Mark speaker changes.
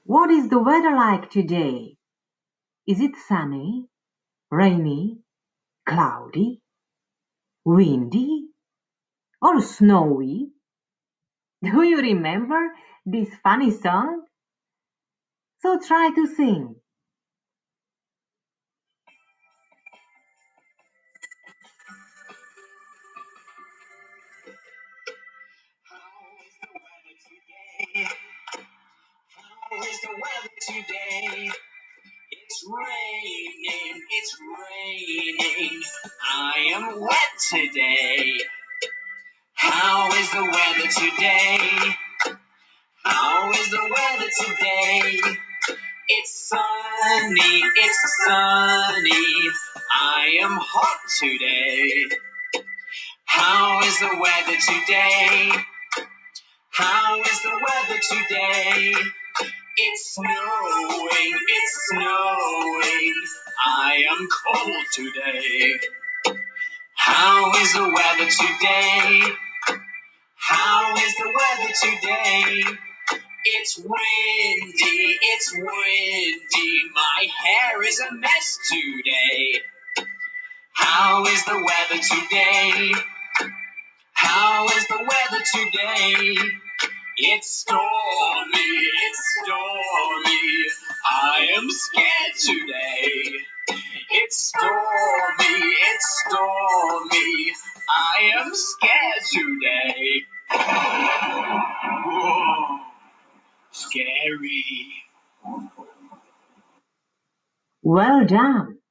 Speaker 1: What is the weather like today? Is it sunny, rainy, cloudy, windy, or snowy? Do you remember this funny song? So try to sing.
Speaker 2: How is the weather today? It's raining, it's raining. I am wet today. How is the weather today? How is the weather today? It's sunny, it's sunny. I am hot today. How is the weather today? How is the weather today? It's snowing, it's snowing. I am cold today. How is the weather today? How is the weather today? It's windy, it's windy. My hair is a mess today. How is the weather today? How is the weather today? It's stormy, it's stormy. I am scared today. It's stormy, it's stormy. I am scared today. Whoa, scary.
Speaker 1: Well done.